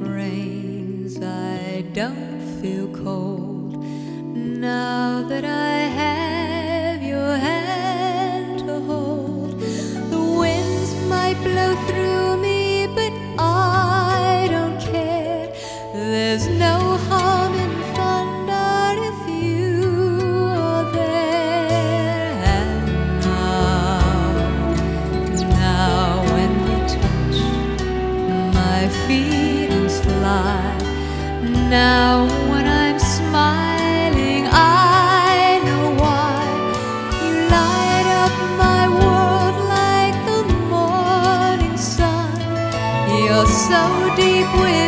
rains, I don't feel cold. Now that I have your hand to hold, the winds might blow through me, but I don't care. There's no harm in thunder if you are there. And now when we touch, my feelings fly. Now when I'm smiling, I know why. You light up my world like the morning sun. You're so deep within